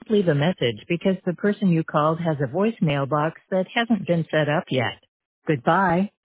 Please leave a message because the person you called has a voicemail box that hasn't been set up yet. Goodbye.